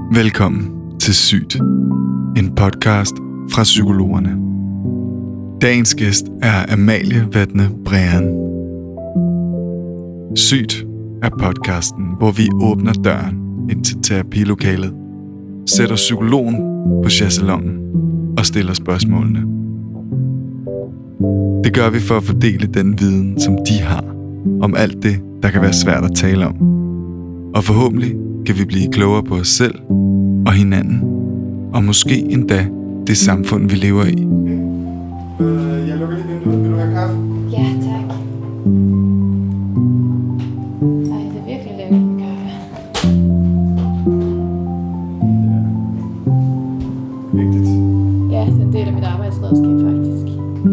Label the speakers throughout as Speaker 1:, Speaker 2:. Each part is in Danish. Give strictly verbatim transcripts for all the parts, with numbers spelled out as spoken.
Speaker 1: Velkommen til Sygt, en podcast fra psykologerne. Dagens gæst er Amalie Vatne Brean. Sygt er podcasten, hvor vi åbner døren ind til terapilokalet, sætter psykologen på chaiselongen og stiller spørgsmålene. Det gør vi for at fordele den viden, som de har, om alt det, der kan være svært at tale om. Og forhåbentlig kan vi blive klogere på os selv og hinanden, og måske endda det samfund, vi lever i.
Speaker 2: Øh, jeg lukker lige vinduet. Vil du have kaffe?
Speaker 3: Ja, tak. Ej, det er virkelig lækkert med kaffe.
Speaker 2: Vigtigt.
Speaker 3: Ja, det er en del af mit arbejdsredskab, faktisk.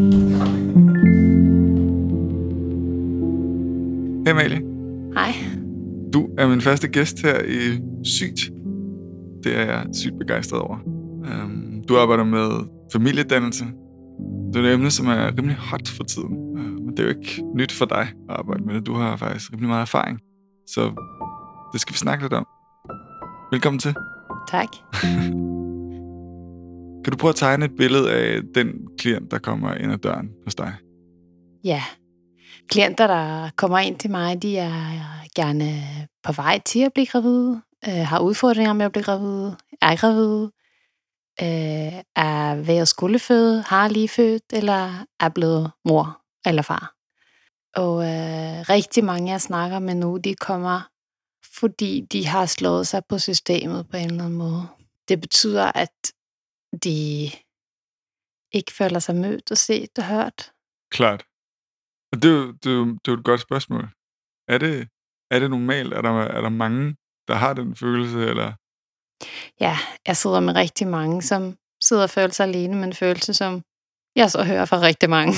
Speaker 1: Hej Amalie,
Speaker 3: Hej.
Speaker 1: du er min første gæst her i Sygt. Det er jeg sygt begejstret over. Um, du arbejder med familiedannelse. Det er et emne, som er rimelig hot for tiden. Uh, men det er jo ikke nyt for dig at arbejde med det. Du har faktisk rimelig meget erfaring. Så det skal vi snakke lidt om. Velkommen til.
Speaker 3: Tak.
Speaker 1: Kan du prøve at tegne et billede af den klient, der kommer ind ad døren hos dig?
Speaker 3: Ja. Klienter, der kommer ind til mig, de er gerne på vej til at blive gravide, øh, har udfordringer med at blive gravide, er gravide, øh, er ved at skulle føde, har lige født, eller er blevet mor eller far. Og øh, rigtig mange, jeg snakker med nu, de kommer, fordi de har slået sig på systemet på en eller anden måde. Det betyder, at de ikke føler sig mødt og set og hørt.
Speaker 1: Klart. Og det er jo, det er jo, det er jo et godt spørgsmål. Er det, er det normalt? Er der, er der mange, der har den følelse? Eller?
Speaker 3: Ja, jeg sidder med rigtig mange, som sidder og føler sig alene, men følelse, som jeg så hører fra rigtig mange.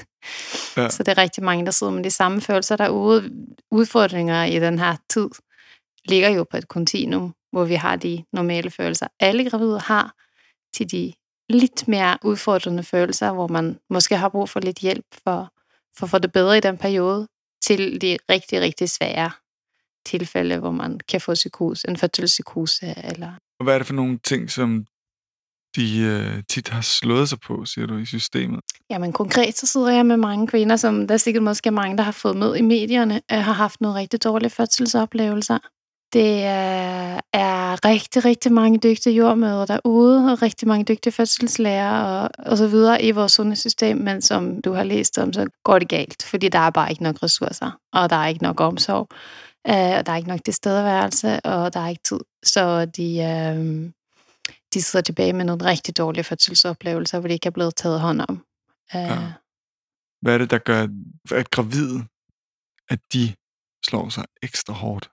Speaker 1: Ja.
Speaker 3: Så det er rigtig mange, der sidder med de samme følelser derude. Udfordringer i den her tid ligger jo på et kontinuum, hvor vi har de normale følelser. Alle gravide har til de lidt mere udfordrende følelser, hvor man måske har brug for lidt hjælp for, for at få det bedre i den periode, til de rigtig, rigtig svære tilfælde, hvor man kan få psykose, en fødselspsykose. Eller...
Speaker 1: Og hvad er det for nogle ting, som de øh, tit har slået sig på, siger du, i systemet?
Speaker 3: Jamen konkret, så sidder jeg med mange kvinder, som der er sikkert måske mange, der har fået med i medierne, øh, har haft nogle rigtig dårlige fødselsoplevelser. Det er, er rigtig, rigtig mange dygtige jordmødre derude, og rigtig mange dygtige fødselslærer og, og så videre i vores sundhedssystem, men som du har læst om, så går det galt, fordi der er bare ikke nok ressourcer, og der er ikke nok omsorg, øh, og der er ikke nok tilstedeværelse, og der er ikke tid. Så de, øh, de sidder tilbage med nogle rigtig dårlige fødselsoplevelser, hvor de ikke er blevet taget hånd om. Øh,
Speaker 1: Ja. Hvad er det, der gør, at gravide, at de slår sig ekstra hårdt?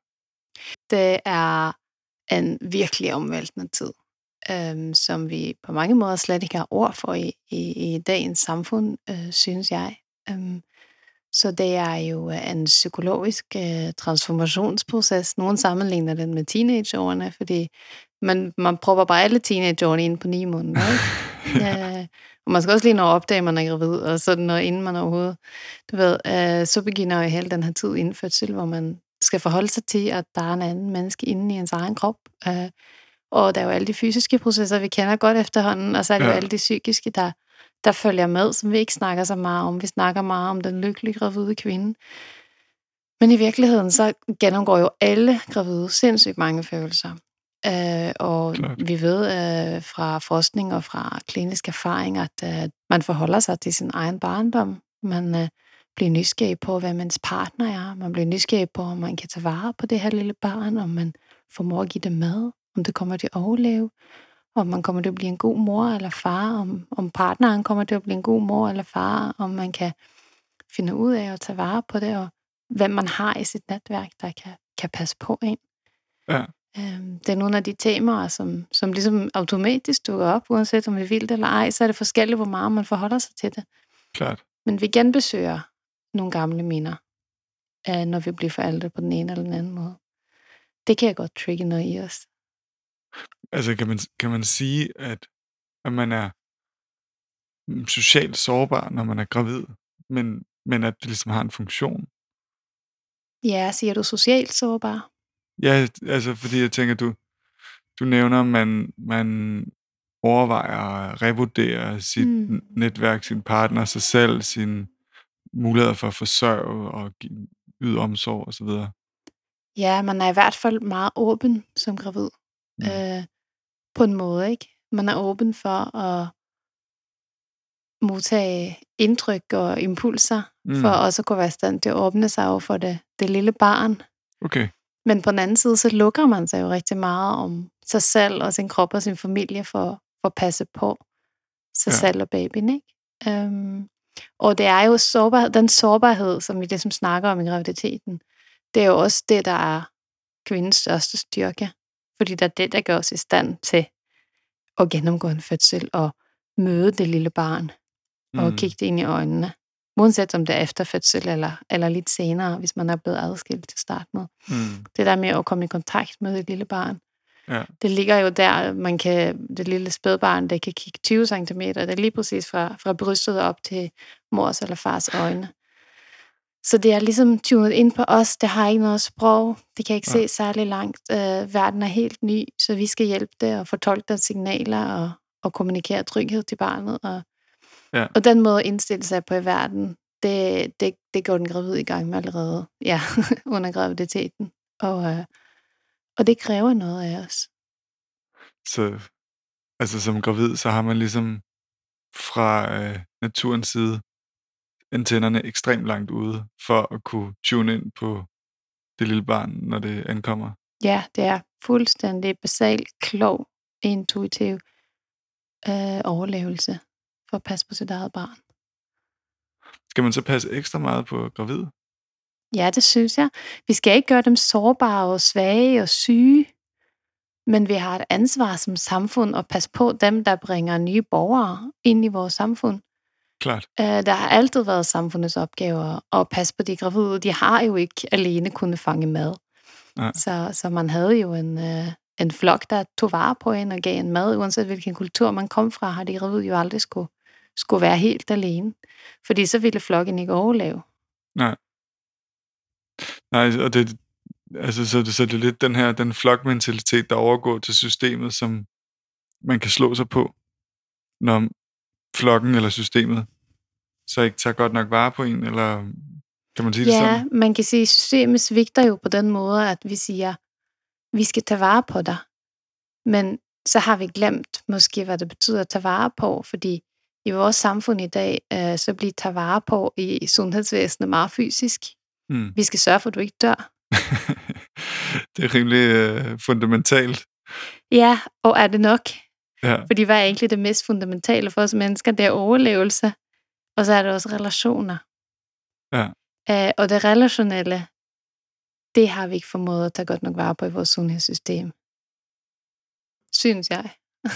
Speaker 3: Det er en virkelig omvæltende tid, øhm, som vi på mange måder slet ikke har ord for i, i, i dagens samfund, øh, synes jeg. Øhm, så det er jo en psykologisk øh, transformationsproces. Nogen sammenligner den med teenageårene, fordi man, man prøver bare alle teenageårene ind på ni måneder. Ikke? Ja, og man skal også lige nå at opdage, at man er gravid, og sådan noget, inden man overhovedet, du ved, øh, så begynder jo hele den her tid inden fødsel, hvor man skal forholde sig til, at der er en anden menneske inde i ens egen krop. Øh, og der er jo alle de fysiske processer, vi kender godt efterhånden, og så er det ja. jo alle de psykiske, der, der følger med, som vi ikke snakker så meget om. Vi snakker meget om den lykkelige gravide kvinde. Men i virkeligheden, så gennemgår jo alle gravide sindssygt mange følelser. Øh, og Klart. vi ved øh, fra forskning og fra klinisk erfaring, at øh, man forholder sig til sin egen barndom. Man øh, bliver nysgerrig på, hvad ens partner er. Man bliver nysgerrig på, om man kan tage vare på det her lille barn, om man formår at give det mad, om det kommer til at overleve, om man kommer til at blive en god mor eller far, om, om partneren kommer til at blive en god mor eller far, om man kan finde ud af at tage vare på det, og hvem man har i sit netværk, der kan, kan passe på en.
Speaker 1: Ja.
Speaker 3: Det er nogle af de temaer, som, som ligesom automatisk dukker op, uanset om vi vil det eller ej, så er det forskelligt, hvor meget man forholder sig til det.
Speaker 1: Klart.
Speaker 3: Men vi genbesøger nogle gamle minder, når vi bliver forældre på den ene eller den anden måde. Det kan jeg godt trigge noget i os.
Speaker 1: Altså kan man, kan man sige, at, at man er socialt sårbar, når man er gravid, men, men at det ligesom har en funktion?
Speaker 3: Ja, siger du socialt sårbar?
Speaker 1: Ja, altså fordi jeg tænker, du, du nævner, man, man overvejer at revurdere sit
Speaker 3: Mm.
Speaker 1: netværk, sin partner, sig selv, sine muligheder for at forsørge og give, yde omsorg osv.
Speaker 3: Ja, man er i hvert fald meget åben som gravid.
Speaker 1: Mm.
Speaker 3: Øh, på en måde, ikke? Man er åben for at modtage indtryk og impulser, mm. for også at kunne være i stand til at åbne sig over for det, det lille barn.
Speaker 1: Okay.
Speaker 3: Men på den anden side, så lukker man sig jo rigtig meget om sig selv og sin krop og sin familie for, for at passe på sig
Speaker 1: Ja.
Speaker 3: selv og babyen, ikke? Um, og det er jo sårbar, den sårbarhed, som vi det, som snakker om i graviditeten, det er jo også det, der er kvindens største styrke. Fordi det er det, der gør os i stand til at gennemgå en fødsel og møde det lille barn og
Speaker 1: Mm.
Speaker 3: kigge det ind i øjnene. Uanset om det er efter fødsel eller, eller lidt senere, hvis man er blevet adskilt til start med.
Speaker 1: Mm.
Speaker 3: Det der med at komme i kontakt med et lille barn.
Speaker 1: Ja.
Speaker 3: Det ligger jo der, man kan, det lille spædbarn, det kan kigge tyve centimeter, det er lige præcis fra, fra brystet op til mors eller fars øjne. Så det er ligesom tunet ind på os, det har ikke noget sprog, det kan ikke
Speaker 1: Ja.
Speaker 3: se særlig langt. Øh, verden er helt ny, så vi skal hjælpe det og fortolke deres signaler og, og kommunikere tryghed til barnet. Og,
Speaker 1: Ja.
Speaker 3: og den måde at indstille sig på i verden, det, det, det går den gravid i gang med allerede, ja, under graviditeten. Og, øh, og det kræver noget af os.
Speaker 1: Så altså som gravid, så har man ligesom fra øh, naturens side antennerne ekstremt langt ude, for at kunne tune ind på det lille barn, når det ankommer.
Speaker 3: Ja, det er fuldstændig basal, klog, intuitiv øh, overlevelse for at passe på sit eget barn.
Speaker 1: Skal man så passe ekstra meget på gravid?
Speaker 3: Ja, det synes jeg. Vi skal ikke gøre dem sårbare og svage og syge, men vi har et ansvar som samfund at passe på dem, der bringer nye borgere ind i vores samfund.
Speaker 1: Klart.
Speaker 3: Øh, der har altid været samfundets opgaver at passe på de gravide. De har jo ikke alene kunnet fange mad.
Speaker 1: Nej.
Speaker 3: Så, så man havde jo en, øh, en flok, der tog vare på en og gav en mad. Uanset hvilken kultur man kom fra, har de gravide jo aldrig skulle, skulle være helt alene. Fordi så ville flokken ikke overleve.
Speaker 1: Nej. Nej, og det, altså, så, det, så det er lidt den her, den flokmentalitet, der overgår til systemet, som man kan slå sig på, når flokken eller systemet så ikke tager godt nok vare på en, eller kan man sige det
Speaker 3: Ja,
Speaker 1: sådan?
Speaker 3: man kan sige, at systemet svigter jo på den måde, at vi siger, vi skal tage vare på dig. Men så har vi glemt måske, hvad det betyder at tage vare på, fordi i vores samfund i dag, øh, så bliver tage vare på i sundhedsvæsenet meget fysisk.
Speaker 1: Mm.
Speaker 3: Vi skal sørge for, at du ikke dør.
Speaker 1: Det er rimelig øh, fundamentalt.
Speaker 3: Ja, og er det nok?
Speaker 1: Ja.
Speaker 3: Fordi hvad er egentlig det mest fundamentale for os mennesker? Det er overlevelse, og så er det også relationer.
Speaker 1: Ja.
Speaker 3: Øh, og det relationelle, det har vi ikke formået at tage godt nok vare på i vores sundhedssystem. Synes jeg.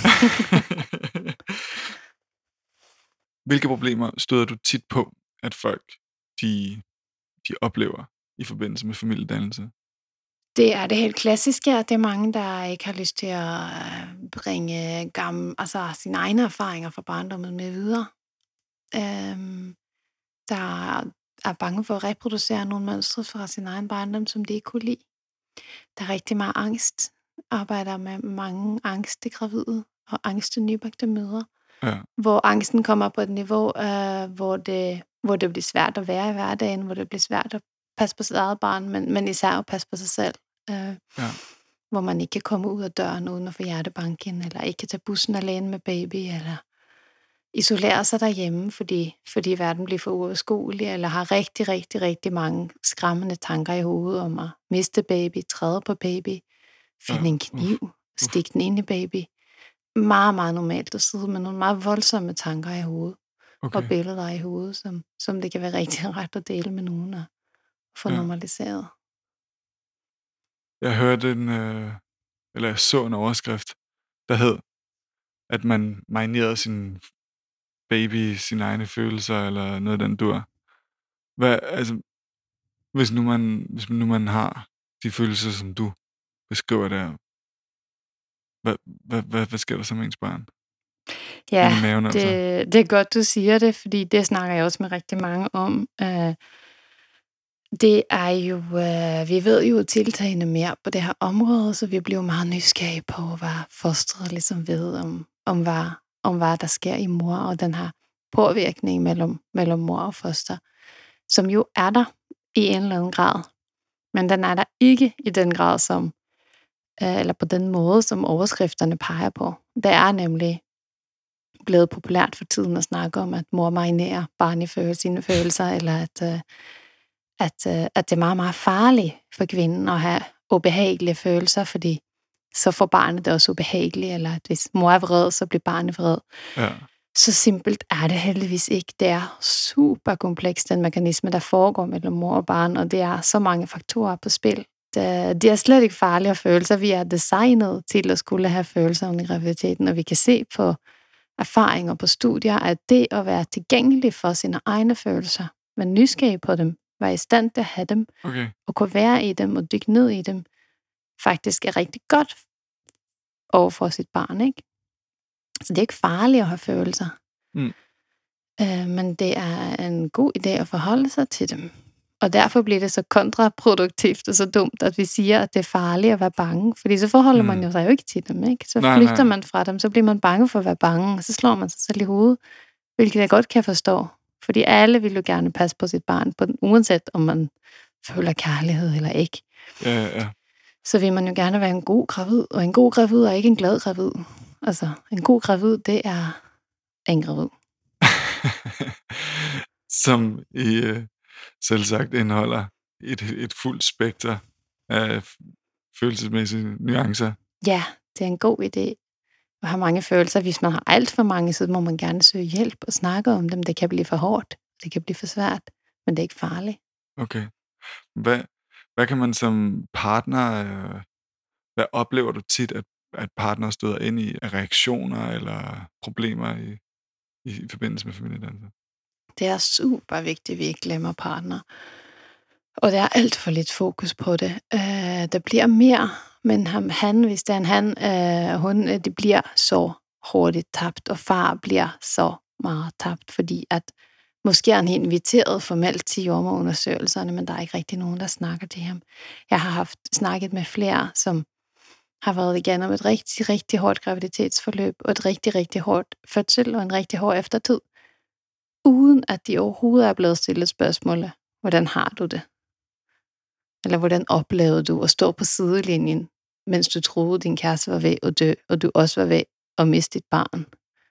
Speaker 1: Hvilke problemer støder du tit på, at folk de, de oplever i forbindelse med familiedannelse?
Speaker 3: Det er det helt klassiske, at det er mange, der ikke har lyst til at bringe gamle, altså sine egne erfaringer fra barndommen med videre. Øhm, der er bange for at reproducere nogle mønstre fra sin egen barndom, som de ikke kunne lide. Der er rigtig meget angst. Arbejder med mange angste gravide og angste nybagte mødre.
Speaker 1: Ja.
Speaker 3: Hvor angsten kommer på et niveau, øh, hvor, det, hvor det bliver svært at være i hverdagen, hvor det bliver svært at passe på sit eget barn, men, men især at passe på sig selv. Øh,
Speaker 1: Ja.
Speaker 3: Hvor man ikke kan komme ud af døren uden at få hjertebanken, eller ikke kan tage bussen alene med baby, eller isolere sig derhjemme, fordi, fordi verden bliver for uoverskuelig, eller har rigtig, rigtig, rigtig mange skræmmende tanker i hovedet om at miste baby, træde på baby, finde
Speaker 1: Ja,
Speaker 3: en kniv,
Speaker 1: uff,
Speaker 3: stikke den ind i baby. Meget, meget normalt at sidde med nogle meget voldsomme tanker i hovedet,
Speaker 1: Okay.
Speaker 3: og billeder i hovedet, som, som det kan være rigtig ret at dele med nogen og få
Speaker 1: Ja.
Speaker 3: normaliseret.
Speaker 1: Jeg hørte en, øh, eller jeg så en overskrift, der hed, at man marinerede sin baby, sine egne følelser, eller noget af den dur. Hvad, altså, hvis nu man, hvis nu man har de følelser, som du beskriver der, hvad, hvad, hvad, hvad sker der så med ens barn?
Speaker 3: Ja,
Speaker 1: Inde i maven, altså.
Speaker 3: det, det er godt, du siger det, fordi det snakker jeg også med rigtig mange om. Øh, Det er jo, øh, vi ved jo tiltagende mere på det her område, så vi bliver meget nysgerrige på, hvad fosteret ligesom ved om, om, hvad, om hvad der sker i mor, og den her påvirkning mellem, mellem mor og foster, som jo er der i en eller anden grad. Men den er der ikke i den grad, som, øh, eller på den måde, som overskrifterne peger på. Det er nemlig blevet populært for tiden at snakke om, at mor marinerer barn i føle, sine følelser, eller at, øh, at, øh, at det er meget, meget farligt for kvinden at have ubehagelige følelser, fordi så får barnet det også ubehageligt, eller at hvis mor er vred, så bliver barnet vred.
Speaker 1: Ja. Så
Speaker 3: simpelt er det heldigvis ikke. Det er super komplekst, den mekanisme, der foregår mellem mor og barn, og det er så mange faktorer på spil. Det, det er slet ikke farlige følelser. Vi er designet til at skulle have følelser under graviditeten, og vi kan se på erfaringer på studier, at det at være tilgængelig for sine egne følelser, være nysgerrig på dem, være i stand til at have dem,
Speaker 1: okay.
Speaker 3: og kunne være i dem og dykke ned i dem, faktisk er rigtig godt over for sit barn, ikke? Så det er ikke farligt at have følelser.
Speaker 1: Mm.
Speaker 3: Øh, men det er en god idé at forholde sig til dem. Og derfor bliver det så kontraproduktivt og så dumt, at vi siger, at det er farligt at være bange. Fordi så forholder mm. man jo sig jo ikke til dem, ikke? Så
Speaker 1: nej,
Speaker 3: flygter
Speaker 1: nej.
Speaker 3: man fra dem, så bliver man bange for at være bange, og så slår man sig selv i hovedet, hvilket jeg godt kan forstå. Fordi alle vil jo gerne passe på sit barn, på den, uanset om man føler kærlighed eller ikke.
Speaker 1: Ja, ja.
Speaker 3: Så vil man jo gerne være en god gravid, og en god gravid er ikke en glad gravid. Altså, en god gravid, det er en gravid.
Speaker 1: Som i øh, selvsagt indeholder et, et fuldt spekter af følelsesmæssige nuancer.
Speaker 3: Ja, det er en god idé at have mange følelser. Hvis man har alt for mange, så må man gerne søge hjælp og snakke om dem. Det kan blive for hårdt, det kan blive for svært, men det er ikke farligt.
Speaker 1: Okay. Hvad, hvad kan man som partner, øh, hvad oplever du tit, at, at partner støder ind i af reaktioner eller problemer i, i, i forbindelse med familiedannelse?
Speaker 3: Det er super vigtigt, at vi ikke glemmer partner. Og der er alt for lidt fokus på det. Øh, der bliver mere, men ham, han, hvis det er en han, øh, hun, det bliver så hurtigt tabt, og far bliver så meget tabt, fordi at måske er han inviteret formelt til jordemoderundersøgelserne, men der er ikke rigtig nogen, der snakker til ham. Jeg har haft snakket med flere, som har været igennem et rigtig, rigtig hårdt graviditetsforløb, og et rigtig, rigtig hårdt fødsel, og en rigtig hård eftertid, uden at de overhovedet er blevet stillet spørgsmålet, hvordan har du det? Eller hvordan oplevede du at stå på sidelinjen, mens du troede, din kæreste var ved at dø, og du også var ved at miste dit barn?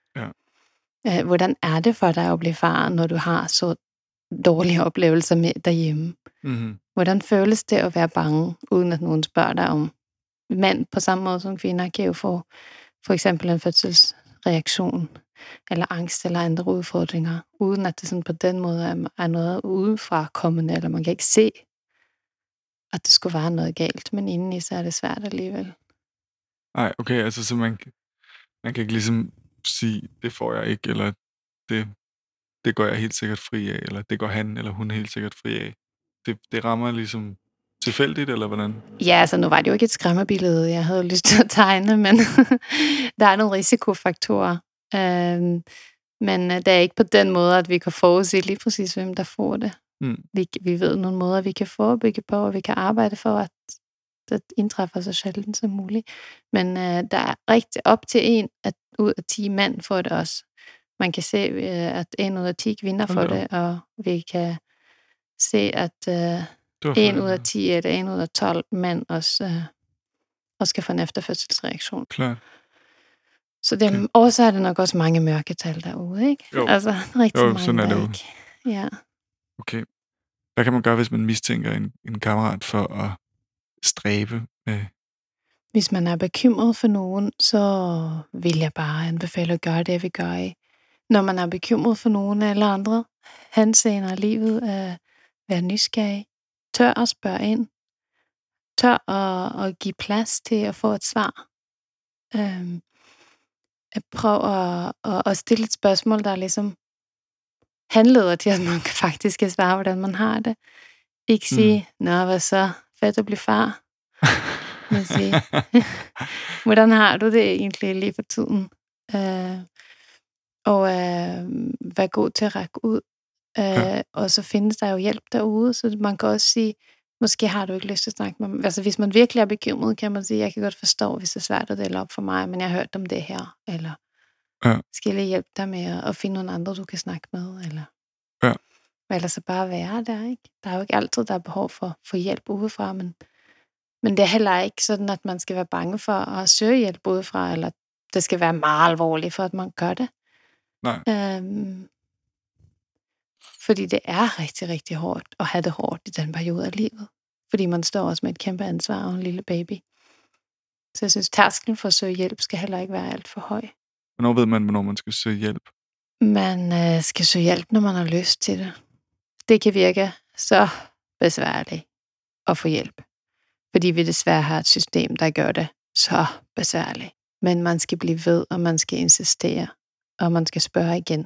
Speaker 1: Ja.
Speaker 3: Hvordan er det for dig at blive far, når du har så dårlige oplevelser med derhjemme?
Speaker 1: Mm-hmm.
Speaker 3: Hvordan føles det at være bange, uden at nogen spørger dig om? Mænd på samme måde som kvinder kan jo få for eksempel en fødselsreaktion, eller angst eller andre udfordringer, uden at det sådan på den måde er, er noget udefra kommende, eller man kan ikke se, at det skulle være noget galt, men indeni så er det svært alligevel.
Speaker 1: Nej, okay, altså så man, man kan ikke ligesom sige, det får jeg ikke, eller det, det går jeg helt sikkert fri af, eller det går han eller hun helt sikkert fri af. Det, det rammer ligesom tilfældigt, eller hvordan?
Speaker 3: Ja, altså nu var det jo ikke et skræmmebillede, jeg havde lyst til at tegne, men der er nogle risikofaktorer. Øhm, men det er ikke på den måde, at vi kan forudse lige præcis, hvem der får det.
Speaker 1: Mm.
Speaker 3: Vi, vi ved nogle måder, vi kan forebygge på, og vi kan arbejde for, at det indtræffer så sjældent som muligt. Men øh, der er rigtig op til en at ud af ti mænd får det også. Man kan se, øh, at en ud af ti kvinder får det, og vi kan se, at øh, en ud af ti eller en ud af tolv mænd også, øh, også kan få en efterfødselsreaktion.
Speaker 1: Klart.
Speaker 3: Så det, okay. Også er det nok også mange mørketal derude, ikke?
Speaker 1: Jo.
Speaker 3: Altså rigtig
Speaker 1: jo,
Speaker 3: mange,
Speaker 1: sådan er det jo.
Speaker 3: ikke. Ja.
Speaker 1: Okay. Hvad kan man gøre, hvis man mistænker en, en kammerat for at stræbe med?
Speaker 3: Hvis man er bekymret for nogen, så vil jeg bare anbefale at gøre det, vi gør i. Når man er bekymret for nogen eller andre, henseender af livet, at være nysgerrig, tør at spørge ind, tør at, at give plads til at få et svar. Øhm, at prøve at, at, at stille et spørgsmål, der ligesom handleder til, at man faktisk kan svare, hvordan man har det. Ikke sige, mm. nå, hvad så? Fedt at blive far. Men sige, hvordan har du det egentlig lige for tiden? Øh, og øh, vær god til at række ud.
Speaker 1: Ja.
Speaker 3: Øh, og så findes der jo hjælp derude, så man kan også sige, måske har du ikke lyst til at snakke med mig. Altså hvis man virkelig er bekymret, kan man sige, jeg kan godt forstå, hvis det er svært at dele op for mig, men jeg har hørt om det her, eller
Speaker 1: Ja.
Speaker 3: skal jeg lige hjælpe dig med at, at finde nogle andre, du kan snakke med, eller
Speaker 1: Ja.
Speaker 3: eller så bare være der, ikke? Der er jo ikke altid, der er behov for, for hjælp udefra, men, men det er heller ikke sådan, at man skal være bange for at søge hjælp udefra, eller det skal være meget alvorligt, for at man gør det.
Speaker 1: Nej.
Speaker 3: Øhm, fordi det er rigtig, rigtig hårdt at have det hårdt i den periode af livet. Fordi man står også med et kæmpe ansvar og en lille baby. Så jeg synes, tærsklen for at søge hjælp skal heller ikke være alt for høj.
Speaker 1: Hvornår ved man, hvornår man skal søge hjælp?
Speaker 3: Man øh, skal søge hjælp, når man har lyst til det. Det kan virke så besværligt at få hjælp. Fordi vi desværre har et system, der gør det så besværligt. Men man skal blive ved, og man skal insistere, og man skal spørge igen.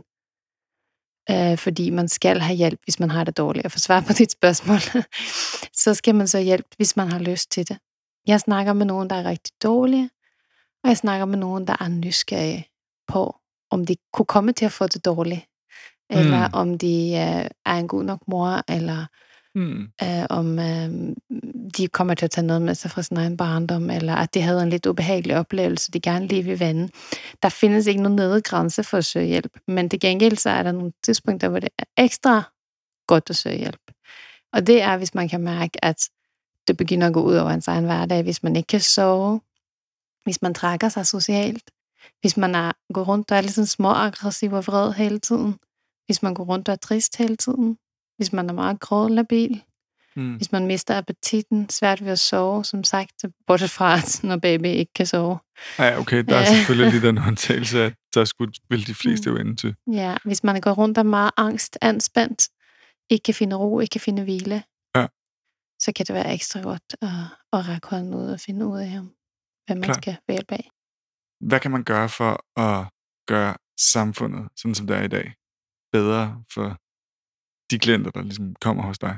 Speaker 3: Øh, fordi man skal have hjælp, hvis man har det dårligt. Og for svar på dit spørgsmål, så skal man så hjælp, hvis man har lyst til det. Jeg snakker med nogen, der er rigtig dårlige, og jeg snakker med nogen, der er nysgerrige på, om de kunne komme til at få det dårligt, eller
Speaker 1: Mm.
Speaker 3: om de øh, er en god nok mor, eller
Speaker 1: Mm.
Speaker 3: øh, om øh, de kommer til at tage noget med sig fra sin egen barndom, eller at de havde en lidt ubehagelig oplevelse, de gerne lige vil vende. Der findes ikke nogen nedre grænse for at søge hjælp, men til gengæld så er der nogle tidspunkter, hvor det er ekstra godt at søge hjælp. Og det er, hvis man kan mærke, at det begynder at gå ud over ens egen hverdag, hvis man ikke kan sove, hvis man trækker sig socialt, hvis man er, går rundt og er lidt sådan småaggressiv og vred hele tiden, hvis man går rundt og er trist hele tiden, hvis man er meget grådlabil,
Speaker 1: Mm.
Speaker 3: hvis man mister appetitten, svært ved at sove, som sagt, bortset fra, at når baby ikke kan sove.
Speaker 1: Ja, okay, der er
Speaker 3: Øh.
Speaker 1: selvfølgelig lige den håndtagelse, at der skulle vil de fleste jo ende til.
Speaker 3: Ja, hvis man går rundt og er meget angst, anspændt, ikke kan finde ro, ikke kan finde hvile,
Speaker 1: Ja.
Speaker 3: så kan det være ekstra godt at, at række hånden ud og finde ud af, hvad man
Speaker 1: Klart.
Speaker 3: skal få hjælp af.
Speaker 1: Hvad kan man gøre for at gøre samfundet, sådan som det er i dag, bedre for de klienter, der ligesom kommer hos dig?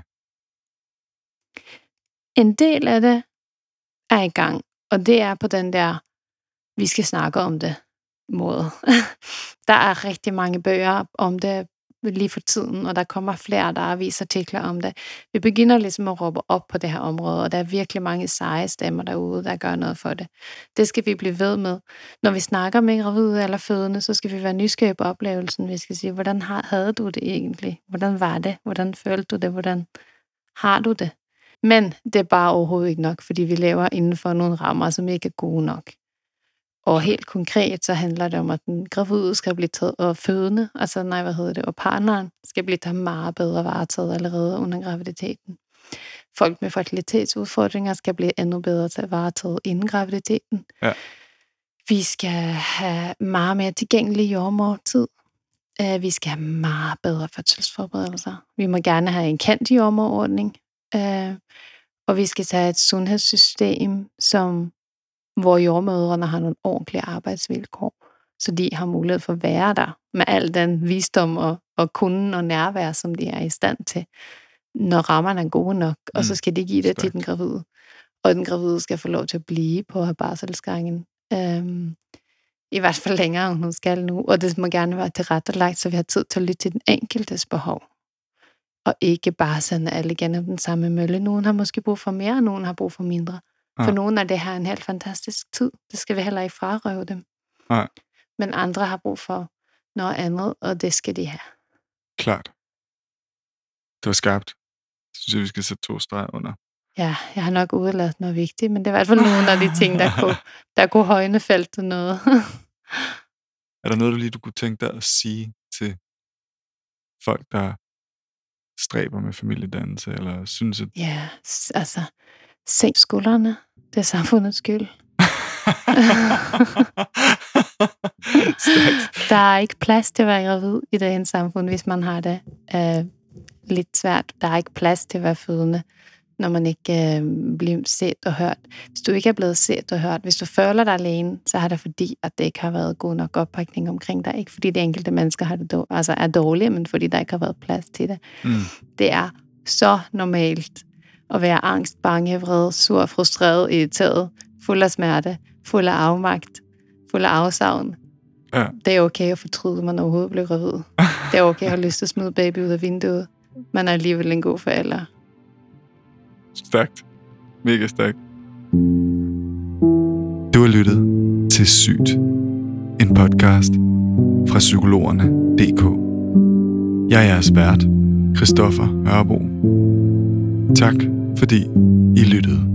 Speaker 3: En del af det er i gang, og det er på den der, vi skal snakke om det måde. Der er rigtig mange bøger om det lige for tiden, og der kommer flere, der aviser artikler om det. Vi begynder ligesom at råbe op på det her område, og der er virkelig mange seje stemmer derude, der gør noget for det. Det skal vi blive ved med. Når vi snakker med gravide eller fødende, så skal vi være nysgerrige på oplevelsen. Vi skal sige, hvordan havde du det egentlig? Hvordan var det? Hvordan følte du det? Hvordan har du det? Men det er bare overhovedet ikke nok, fordi vi lever inden for nogle rammer, som ikke er gode nok. Og helt konkret, så handler det om, at den gravide skal blive taget, og fødende, altså nej, hvad hedder det, og partneren skal blive taget meget bedre varetaget allerede under graviditeten. Folk med fertilitetsudfordringer skal blive endnu bedre til at varetaget inden graviditeten.
Speaker 1: Ja.
Speaker 3: Vi skal have meget mere tilgængelig jordemodertid. Uh, vi skal have meget bedre fødselsforberedelser. Vi må gerne have en kendt jordemoderordning. Uh, og vi skal tage et sundhedssystem, som hvor jordmødrene har nogle ordentlige arbejdsvilkår, så de har mulighed for at være der med al den visdom og, og kunden og nærvær, som de er i stand til, når rammerne er gode nok, og så skal de give det
Speaker 1: Stærkt.
Speaker 3: til den gravide. Og den gravide skal få lov til at blive på barselsgangen. Øhm, I hvert fald længere, end hun skal nu, og det må gerne være tilrettelagt, så vi har tid til at lytte til den enkeltes behov. Og ikke bare sende alle igennem den samme mølle. Nogen har måske brug for mere, og nogen har brug for mindre. For
Speaker 1: Ja.
Speaker 3: nogle er det her en helt fantastisk tid. Det skal vi heller ikke frarøve dem.
Speaker 1: Nej.
Speaker 3: Men andre har brug for noget andet, og det skal de have.
Speaker 1: Klart. Det var skarpt. Det synes jeg, vi skal sætte to streger under.
Speaker 3: Ja, jeg har nok udeladt noget vigtigt, men det er i hvert fald nogle af de ting, der kunne, der kunne højne feltet noget.
Speaker 1: Er der noget, du lige du kunne tænke dig at sige til folk, der stræber med familiedannelse, eller synes, at...
Speaker 3: Ja, s- altså, sænk skuldrene. Det er samfundets skyld.
Speaker 1: Stærkt.
Speaker 3: Der er ikke plads til at være gravid i dagens samfund, hvis man har det øh, lidt svært. Der er ikke plads til at være fødende, når man ikke øh, bliver set og hørt. Hvis du ikke er blevet set og hørt, hvis du føler dig alene, så er det fordi, at det ikke har været god nok opbakning omkring dig. Ikke fordi de enkelte mennesker har det dår- altså er dårlige, men fordi der ikke har været plads til det.
Speaker 1: Mm.
Speaker 3: Det er så normalt at være angst, bange, vred, sur, frustreret, irriteret, fuld af smerte, fuld af afmagt, fuld af afsavn.
Speaker 1: Ja.
Speaker 3: Det er okay at fortryde, at man overhovedet blev gravid. Det er okay at have lyst til at smide baby ud af vinduet. Man er alligevel en god forælder.
Speaker 1: Stærkt. Mega stærkt. Du har lyttet til Sygt. En podcast fra psykologerne punktum d k. Jeg er jeres vært, Christoffer Hørbo. Tak fordi I lyttede.